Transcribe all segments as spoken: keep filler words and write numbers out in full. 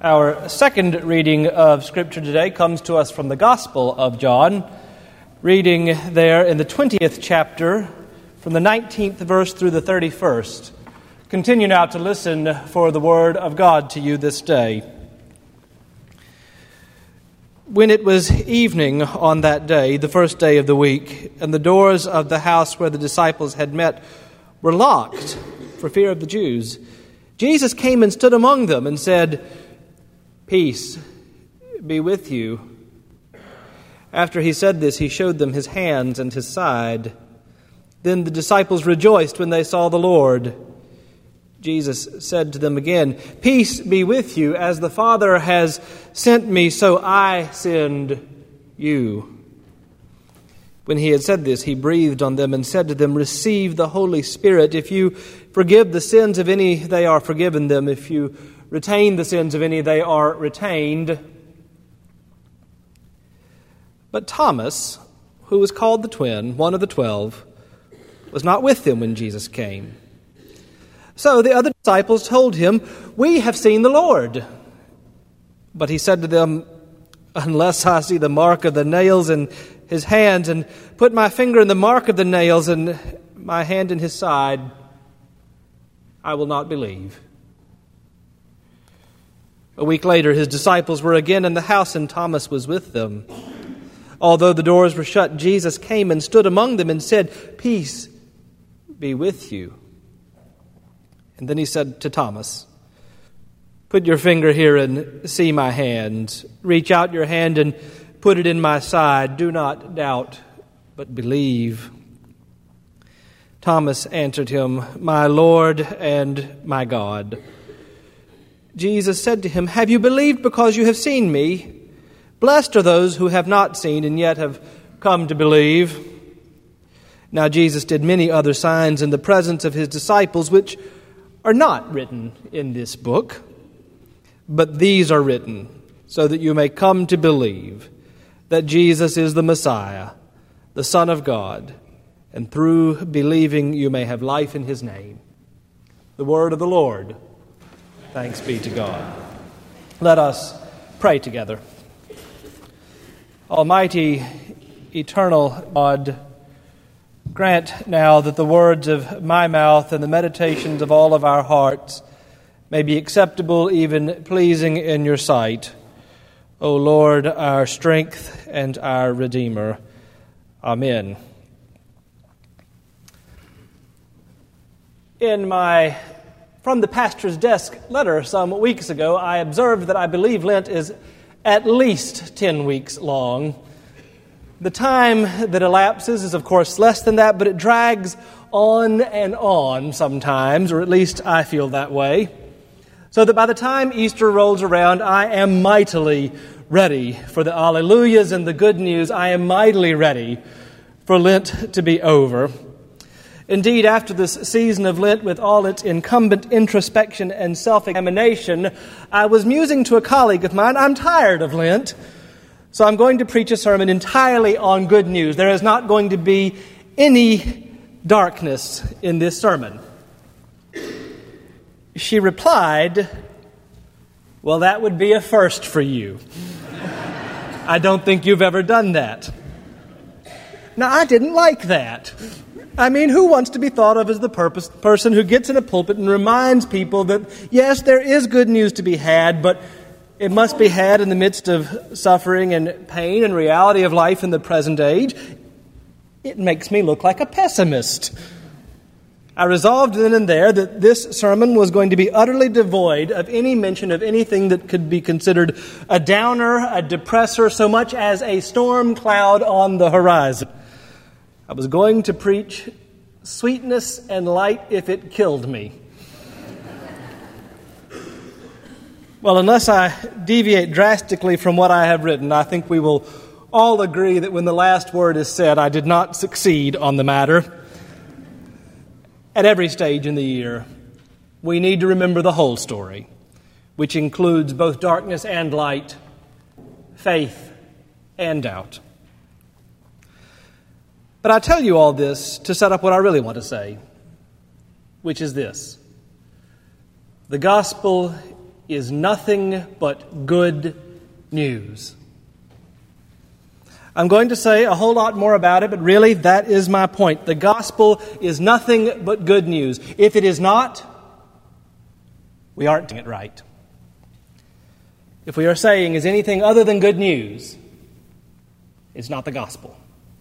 Our second reading of Scripture today comes to us from the Gospel of John, reading there in the twentieth chapter, from the nineteenth verse through the thirty-first. Continue now to listen for the Word of God to you this day. When it was evening on that day, the first day of the week, and the doors of the house where the disciples had met were locked for fear of the Jews, Jesus came and stood among them and said, "Peace be with you." After he said this, he showed them his hands and his side. Then the disciples rejoiced when they saw the Lord. Jesus said to them again, "Peace be with you. As the Father has sent me, so I send you." When he had said this, he breathed on them and said to them, "Receive the Holy Spirit. If you forgive the sins of any, they are forgiven them. If you retain the sins of any, they are retained." But Thomas, who was called the twin, one of the twelve, was not with them when Jesus came. So the other disciples told him, "We have seen the Lord." But he said to them, "Unless I see the mark of the nails in his hands, and put my finger in the mark of the nails, and my hand in his side, I will not believe." A week later, his disciples were again in the house, and Thomas was with them. Although the doors were shut, Jesus came and stood among them and said, "Peace be with you." And then he said to Thomas, "Put your finger here and see my hand. Reach out your hand and put it in my side. Do not doubt, but believe." Thomas answered him, "My Lord and my God." Jesus said to him, "Have you believed because you have seen me? Blessed are those who have not seen and yet have come to believe." Now Jesus did many other signs in the presence of his disciples, which are not written in this book, but these are written so that you may come to believe that Jesus is the Messiah, the Son of God, and through believing you may have life in his name. The word of the Lord. Thanks be to God. Let us pray together. Almighty, eternal God, grant now that the words of my mouth and the meditations of all of our hearts may be acceptable, even pleasing in your sight. O Lord, our strength and our Redeemer. Amen. In my From the Pastor's Desk letter some weeks ago, I observed that I believe Lent is at least ten weeks long. The time that elapses is, of course, less than that, but it drags on and on sometimes, or at least I feel that way. So that by the time Easter rolls around, I am mightily ready for the Alleluias and the good news. I am mightily ready for Lent to be over. Indeed, after this season of Lent, with all its incumbent introspection and self-examination, I was musing to a colleague of mine, I'm tired of Lent, so I'm going to preach a sermon entirely on good news. There is not going to be any darkness in this sermon. She replied, "Well, that would be a first for you. I don't think you've ever done that." Now, I didn't like that. I mean, who wants to be thought of as the purpose, person who gets in a pulpit and reminds people that, yes, there is good news to be had, but it must be had in the midst of suffering and pain and reality of life in the present age? It makes me look like a pessimist. I resolved then and there that this sermon was going to be utterly devoid of any mention of anything that could be considered a downer, a depressor, so much as a storm cloud on the horizon. I was going to preach sweetness and light if it killed me. Well, unless I deviate drastically from what I have written, I think we will all agree that when the last word is said, I did not succeed on the matter. At every stage in the year, we need to remember the whole story, which includes both darkness and light, faith and doubt. But I tell you all this to set up what I really want to say, which is this. The gospel is nothing but good news. I'm going to say a whole lot more about it, but really that is my point. The gospel is nothing but good news. If it is not, we aren't doing it right. If we are saying is anything other than good news, it's not the gospel.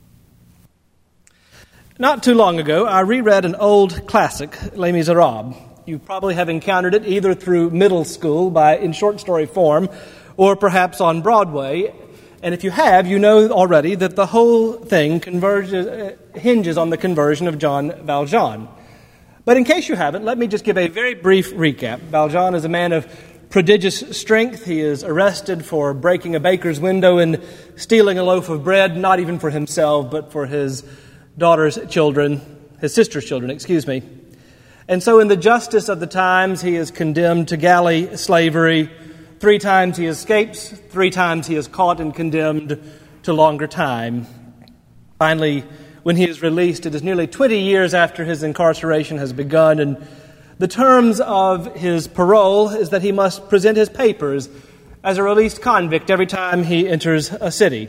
Not too long ago, I reread an old classic, Les Miserables. You probably have encountered it either through middle school by in short story form or perhaps on Broadway. And if you have, you know already that the whole thing converges, uh, hinges on the conversion of Jean Valjean. But in case you haven't, let me just give a very brief recap. Valjean is a man of prodigious strength. He is arrested for breaking a baker's window and stealing a loaf of bread, not even for himself, but for his daughter's children, his sister's children, excuse me. And so in the justice of the times, he is condemned to galley slavery. Three times he escapes, three times he is caught and condemned to longer time. Finally, when he is released, it is nearly twenty years after his incarceration has begun, and the terms of his parole is that he must present his papers as a released convict every time he enters a city.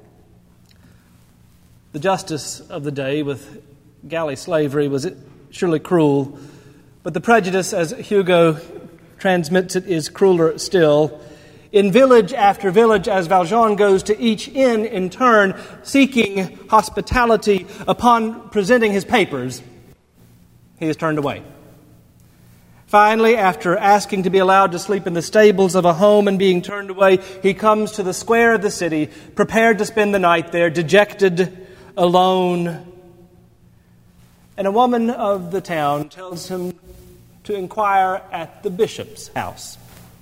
The justice of the day with galley slavery was surely cruel, but the prejudice, as Hugo transmits it, is crueler still. In village after village, as Valjean goes to each inn in turn, seeking hospitality, upon presenting his papers, he is turned away. Finally, after asking to be allowed to sleep in the stables of a home and being turned away, he comes to the square of the city, prepared to spend the night there, dejected, alone. And a woman of the town tells him to inquire at the bishop's house.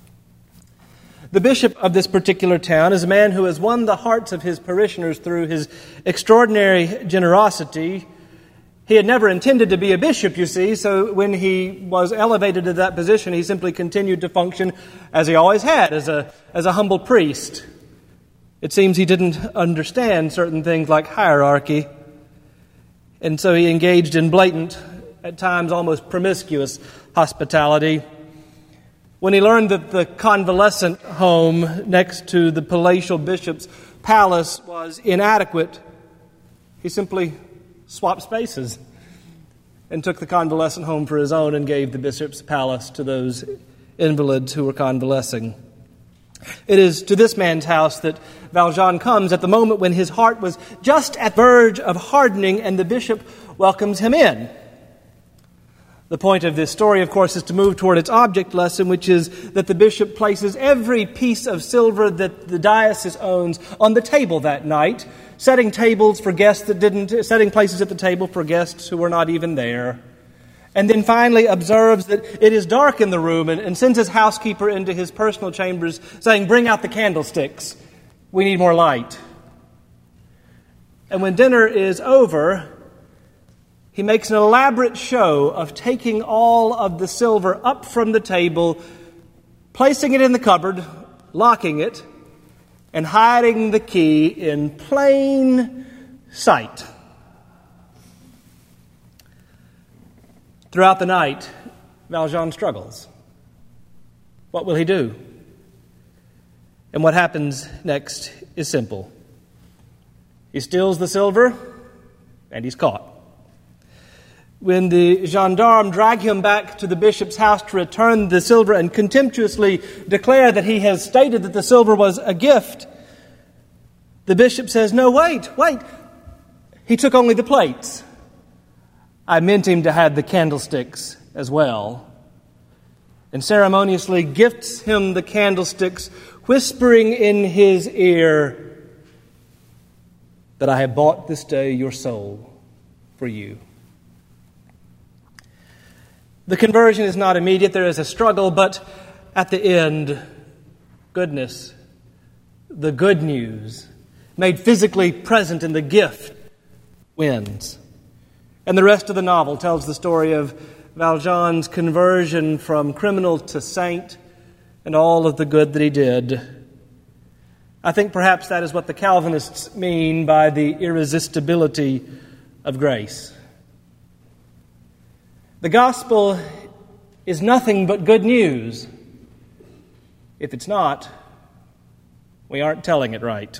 The bishop of this particular town is a man who has won the hearts of his parishioners through his extraordinary generosity. He had never intended to be a bishop, you see, so when he was elevated to that position, he simply continued to function as he always had, as a, as a humble priest. It seems he didn't understand certain things like hierarchy, and so he engaged in blatant, at times almost promiscuous hospitality. When he learned that the convalescent home next to the palatial bishop's palace was inadequate, he simply swapped spaces and took the convalescent home for his own and gave the bishop's palace to those invalids who were convalescing. It is to this man's house that Valjean comes at the moment when his heart was just at the verge of hardening, and the bishop welcomes him in. The point of this story, of course, is to move toward its object lesson, which is that the bishop places every piece of silver that the diocese owns on the table that night, setting tables for guests that didn't, setting places at the table for guests who were not even there. And then finally observes that it is dark in the room and, and sends his housekeeper into his personal chambers saying, "Bring out the candlesticks. We need more light." And when dinner is over, he makes an elaborate show of taking all of the silver up from the table, placing it in the cupboard, locking it, and hiding the key in plain sight. Throughout the night, Valjean struggles. What will he do? And what happens next is simple. He steals the silver, and he's caught. When the gendarme drag him back to the bishop's house to return the silver and contemptuously declare that he has stated that the silver was a gift, the bishop says, "No, wait, wait. He took only the plates. I meant him to have the candlesticks as well." And ceremoniously gifts him the candlesticks, whispering in his ear that I have bought this day your soul for you. The conversion is not immediate. There is a struggle, but at the end, goodness, the good news, made physically present in the gift, wins. And the rest of the novel tells the story of Valjean's conversion from criminal to saint and all of the good that he did. I think perhaps that is what the Calvinists mean by the irresistibility of grace. The gospel is nothing but good news. If it's not, we aren't telling it right.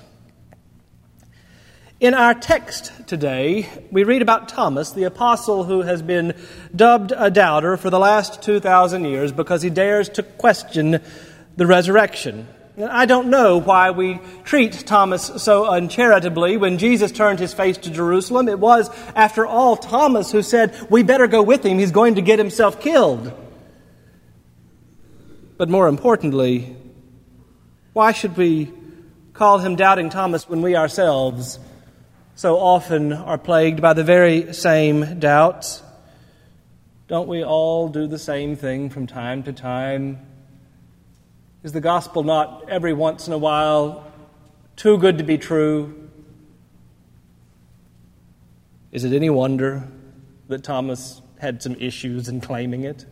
In our text today, we read about Thomas, the apostle who has been dubbed a doubter for the last two thousand years because he dares to question the resurrection. And I don't know why we treat Thomas so uncharitably. When Jesus turned his face to Jerusalem, it was, after all, Thomas who said, "We better go with him, he's going to get himself killed." But more importantly, why should we call him Doubting Thomas when we ourselves so often are plagued by the very same doubts? Don't we all do the same thing from time to time? Is the gospel not every once in a while too good to be true? Is it any wonder that Thomas had some issues in claiming it?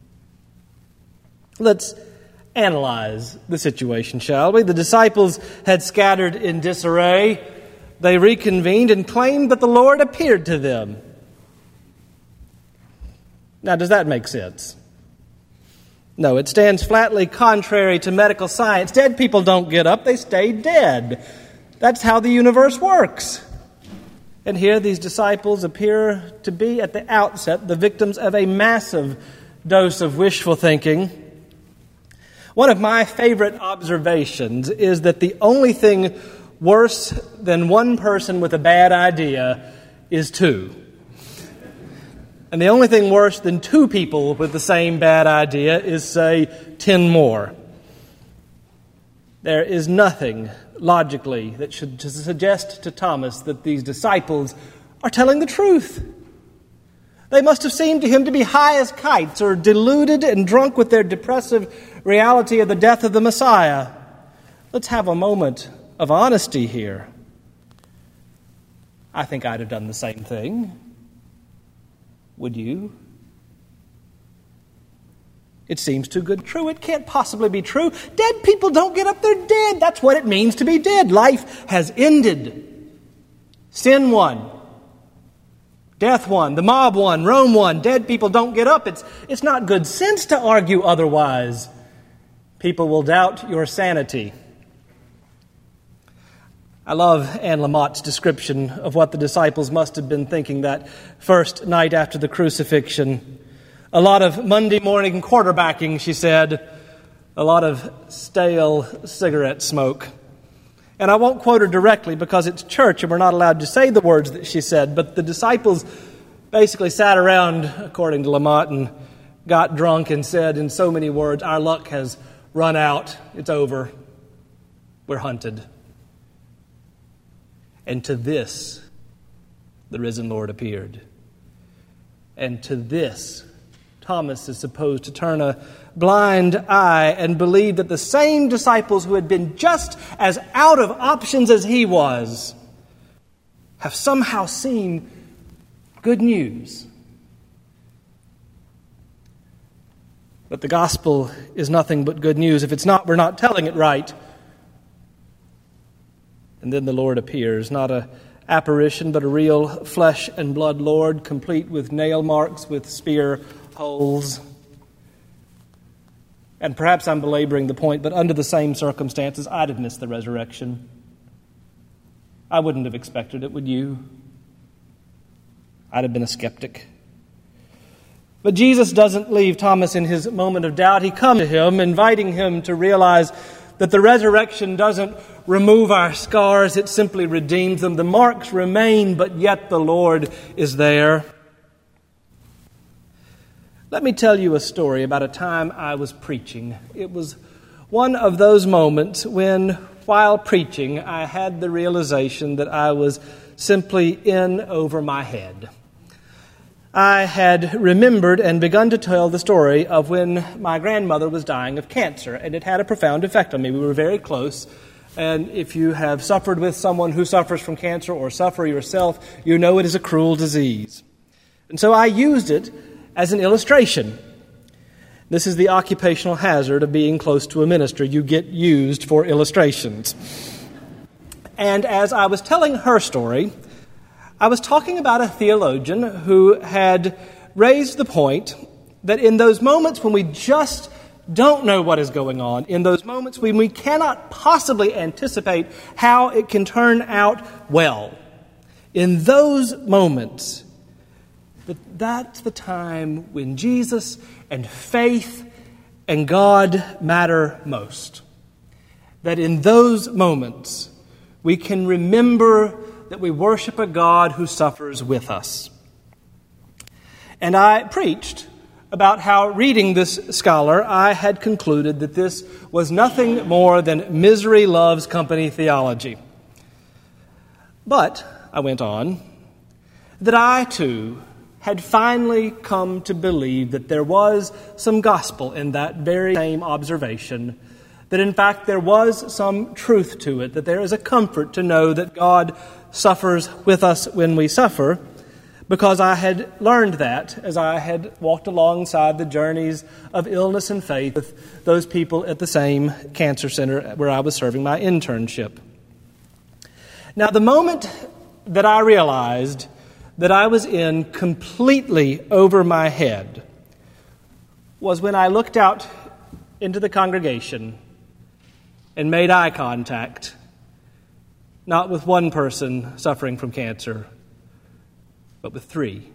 Let's analyze the situation, shall we? The disciples had scattered in disarray. They reconvened and claimed that the Lord appeared to them. Now, does that make sense? No, it stands flatly contrary to medical science. Dead people don't get up, they stay dead. That's how the universe works. And here these disciples appear to be at the outset the victims of a massive dose of wishful thinking. One of my favorite observations is that the only thing worse than one person with a bad idea is two. And the only thing worse than two people with the same bad idea is, say, ten more. There is nothing logically that should suggest to Thomas that these disciples are telling the truth. They must have seemed to him to be high as kites or deluded and drunk with their depressive reality of the death of the Messiah. Let's have a moment of honesty here. I think I'd have done the same thing. Would you? It seems too good true. It can't possibly be true. Dead people don't get up, they're dead. That's what it means to be dead. Life has ended. Sin won. Death won. The mob won. Rome won. Dead people don't get up. It's, it's not good sense to argue otherwise. People will doubt your sanity. I love Anne Lamott's description of what the disciples must have been thinking that first night after the crucifixion. A lot of Monday morning quarterbacking, she said. A lot of stale cigarette smoke. And I won't quote her directly because it's church and we're not allowed to say the words that she said. But the disciples basically sat around, according to Lamott, and got drunk and said in so many words, "Our luck has run out. It's over. We're hunted." And to this, the risen Lord appeared. And to this, Thomas is supposed to turn a blind eye and believe that the same disciples who had been just as out of options as he was have somehow seen good news. But the gospel is nothing but good news. If it's not, we're not telling it right. And then the Lord appears, not an apparition, but a real flesh and blood Lord, complete with nail marks, with spear holes. And perhaps I'm belaboring the point, but under the same circumstances, I'd have missed the resurrection. I wouldn't have expected it, would you? I'd have been a skeptic. But Jesus doesn't leave Thomas in his moment of doubt. He comes to him, inviting him to realize that the resurrection doesn't remove our scars, it simply redeems them. The marks remain, but yet the Lord is there. Let me tell you a story about a time I was preaching. It was one of those moments when, while preaching, I had the realization that I was simply in over my head. I had remembered and begun to tell the story of when my grandmother was dying of cancer, and it had a profound effect on me. We were very close, and if you have suffered with someone who suffers from cancer or suffer yourself, you know it is a cruel disease. And so I used it as an illustration. This is the occupational hazard of being close to a minister. You get used for illustrations. And as I was telling her story, I was talking about a theologian who had raised the point that in those moments when we just don't know what is going on, in those moments when we cannot possibly anticipate how it can turn out well, in those moments, that that's the time when Jesus and faith and God matter most. That in those moments, we can remember that we worship a God who suffers with us. And I preached about how, reading this scholar, I had concluded that this was nothing more than misery loves company theology. But, I went on, that I too had finally come to believe that there was some gospel in that very same observation, that in fact there was some truth to it, that there is a comfort to know that God suffers with us when we suffer, because I had learned that as I had walked alongside the journeys of illness and faith with those people at the same cancer center where I was serving my internship. Now, the moment that I realized that I was in completely over my head was when I looked out into the congregation and made eye contact, not with one person suffering from cancer, but with three.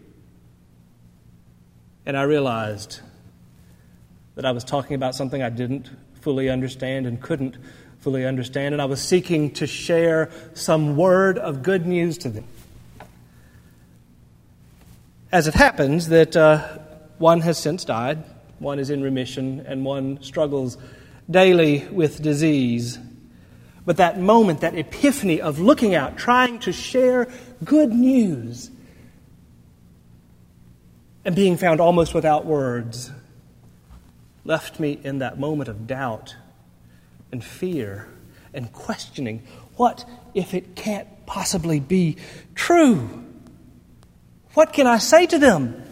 And I realized that I was talking about something I didn't fully understand and couldn't fully understand, and I was seeking to share some word of good news to them. As it happens that uh, one has since died, one is in remission, and one struggles daily with disease. But that moment, that epiphany of looking out, trying to share good news, and being found almost without words, left me in that moment of doubt and fear and questioning, what if it can't possibly be true? What can I say to them?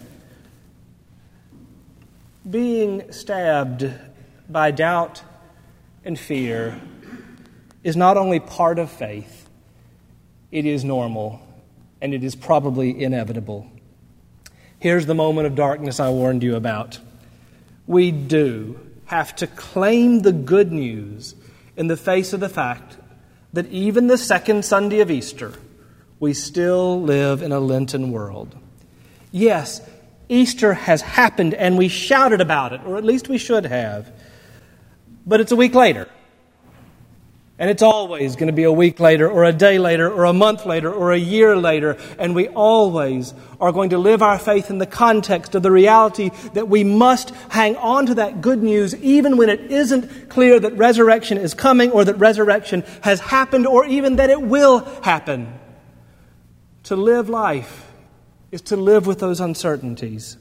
Being stabbed by doubt and fear is not only part of faith, it is normal, and it is probably inevitable. Here's the moment of darkness I warned you about. We do have to claim the good news in the face of the fact that even the second Sunday of Easter, we still live in a Lenten world. Yes, Easter has happened and we shouted about it, or at least we should have. But it's a week later. And it's always going to be a week later, or a day later, or a month later, or a year later. And we always are going to live our faith in the context of the reality that we must hang on to that good news even when it isn't clear that resurrection is coming, or that resurrection has happened, or even that it will happen. To live life is to live with those uncertainties.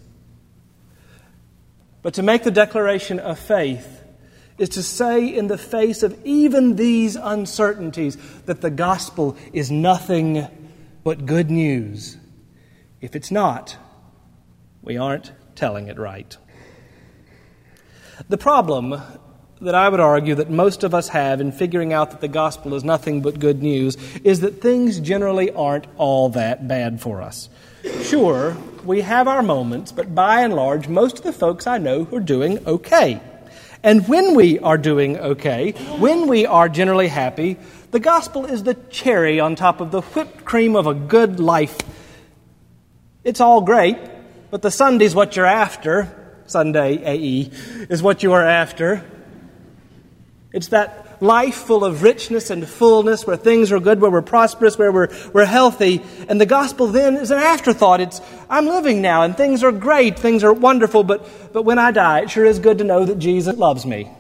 But to make the declaration of faith is to say in the face of even these uncertainties that the gospel is nothing but good news. If it's not, we aren't telling it right. The problem that I would argue that most of us have in figuring out that the gospel is nothing but good news is that things generally aren't all that bad for us. Sure, we have our moments, but by and large, most of the folks I know are doing okay. And when we are doing okay, when we are generally happy, the gospel is the cherry on top of the whipped cream of a good life. It's all great, but the Sunday's what you're after. Sunday, A E, is what you are after. It's that life full of richness and fullness, where things are good, where we're prosperous, where we're we're healthy. And the gospel then is an afterthought. It's, I'm living now, and things are great, things are wonderful, but, but when I die, it sure is good to know that Jesus loves me.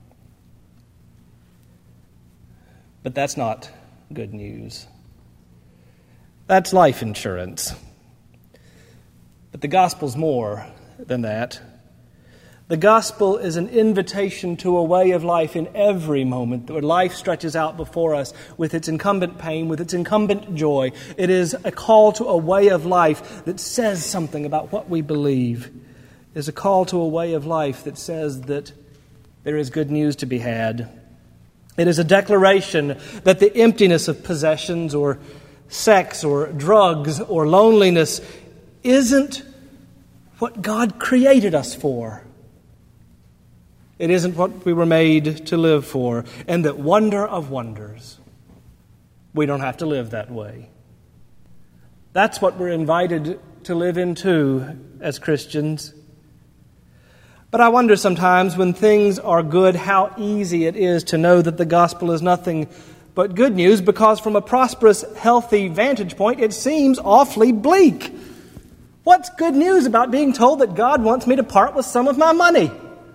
But that's not good news. That's life insurance. But the gospel's more than that. The gospel is an invitation to a way of life in every moment, where life stretches out before us with its incumbent pain, with its incumbent joy. It is a call to a way of life that says something about what we believe. It is a call to a way of life that says that there is good news to be had. It is a declaration that the emptiness of possessions or sex or drugs or loneliness isn't what God created us for. It isn't what we were made to live for. And that wonder of wonders, we don't have to live that way. That's what we're invited to live into as Christians. But I wonder sometimes when things are good, how easy it is to know that the gospel is nothing but good news, because from a prosperous, healthy vantage point, it seems awfully bleak. What's good news about being told that God wants me to part with some of my money?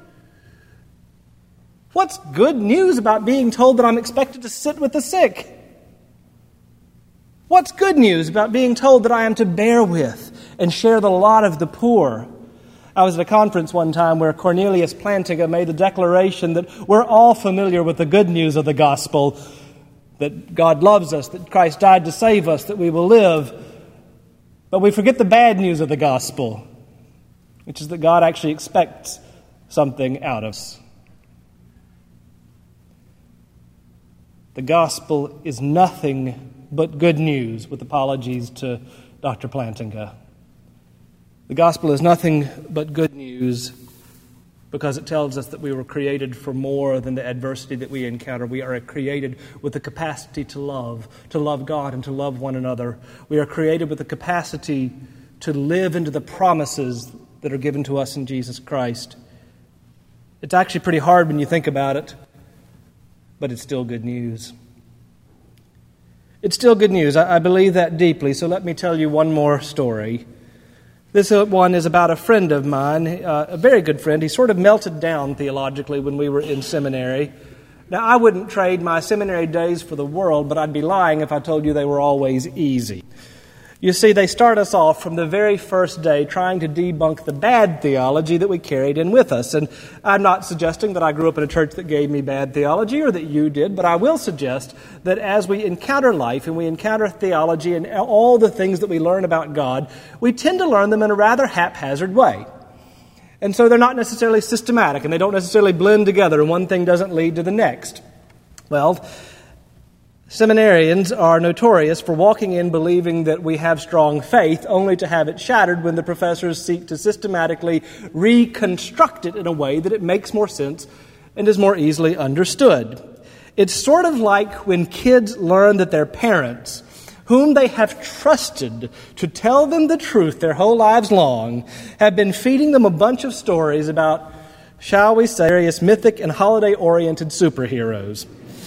What's good news about being told that I'm expected to sit with the sick? What's good news about being told that I am to bear with and share the lot of the poor? I was at a conference one time where Cornelius Plantinga made the declaration that we're all familiar with the good news of the gospel, that God loves us, that Christ died to save us, that we will live. But we forget the bad news of the gospel, which is that God actually expects something out of us. The gospel is nothing but good news, with apologies to Doctor Plantinga. The gospel is nothing but good news because it tells us that we were created for more than the adversity that we encounter. We are created with the capacity to love, to love God and to love one another. We are created with the capacity to live into the promises that are given to us in Jesus Christ. It's actually pretty hard when you think about it, but it's still good news. It's still good news. I, I believe that deeply, so let me tell you one more story. This one is about a friend of mine, uh, a very good friend. He sort of melted down theologically when we were in seminary. Now, I wouldn't trade my seminary days for the world, but I'd be lying if I told you they were always easy. You see, they start us off from the very first day trying to debunk the bad theology that we carried in with us. And I'm not suggesting that I grew up in a church that gave me bad theology or that you did, but I will suggest that as we encounter life and we encounter theology and all the things that we learn about God, we tend to learn them in a rather haphazard way. And so they're not necessarily systematic and they don't necessarily blend together and one thing doesn't lead to the next. Well, seminarians are notorious for walking in believing that we have strong faith, only to have it shattered when the professors seek to systematically reconstruct it in a way that it makes more sense and is more easily understood. It's sort of like when kids learn that their parents, whom they have trusted to tell them the truth their whole lives long, have been feeding them a bunch of stories about, shall we say, various mythic and holiday-oriented superheroes.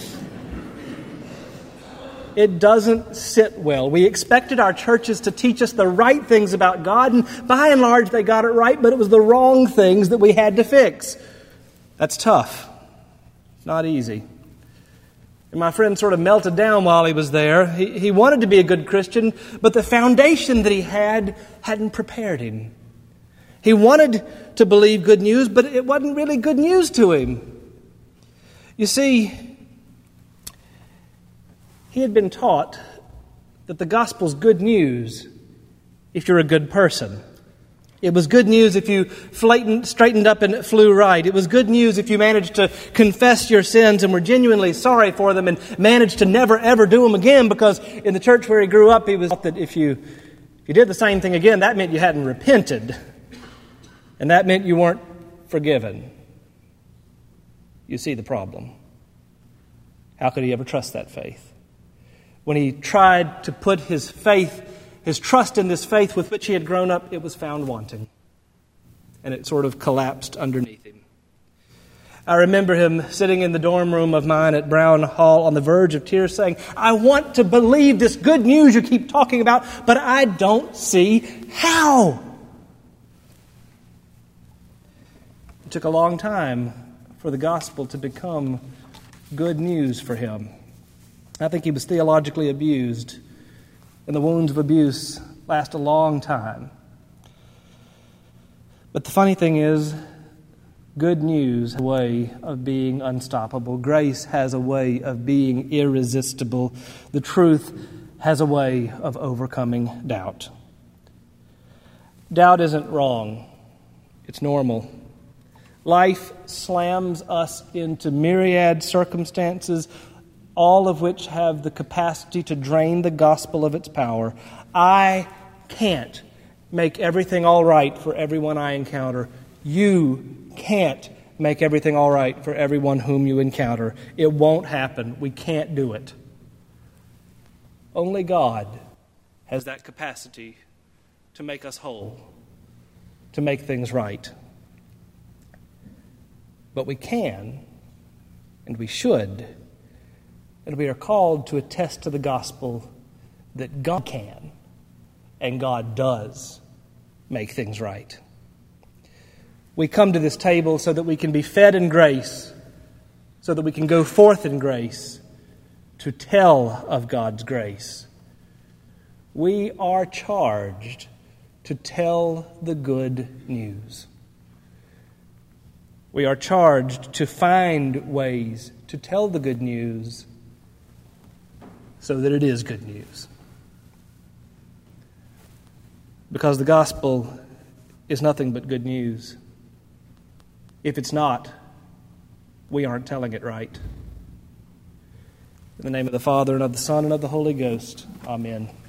It doesn't sit well. We expected our churches to teach us the right things about God, and by and large they got it right, but it was the wrong things that we had to fix. That's tough. Not easy. And my friend sort of melted down while he was there. He, he wanted to be a good Christian, but the foundation that he had hadn't prepared him. He wanted to believe good news, but it wasn't really good news to him. You see, he had been taught that the gospel's good news if you're a good person. It was good news if you flatened, straightened up and flew right. It was good news if you managed to confess your sins and were genuinely sorry for them and managed to never, ever do them again, because in the church where he grew up, he was taught that if you, if you did the same thing again, that meant you hadn't repented. And that meant you weren't forgiven. You see the problem. How could he ever trust that faith? When he tried to put his faith, his trust in this faith with which he had grown up, it was found wanting. And it sort of collapsed underneath him. I remember him sitting in the dorm room of mine at Brown Hall on the verge of tears saying, I want to believe this good news you keep talking about, but I don't see how. It took a long time for the gospel to become good news for him. I think he was theologically abused, and the wounds of abuse last a long time. But the funny thing is, good news has a way of being unstoppable. Grace has a way of being irresistible. The truth has a way of overcoming doubt. Doubt isn't wrong. It's normal. Life slams us into myriad circumstances, all of which have the capacity to drain the gospel of its power. I can't make everything all right for everyone I encounter. You can't make everything all right for everyone whom you encounter. It won't happen. We can't do it. Only God has that capacity to make us whole, to make things right. But we can, and we should, and we are called to attest to the gospel that God can and God does make things right. We come to this table so that we can be fed in grace, so that we can go forth in grace to tell of God's grace. We are charged to tell the good news. We are charged to find ways to tell the good news so that it is good news. Because the gospel is nothing but good news. If it's not, we aren't telling it right. In the name of the Father, and of the Son, and of the Holy Ghost. Amen.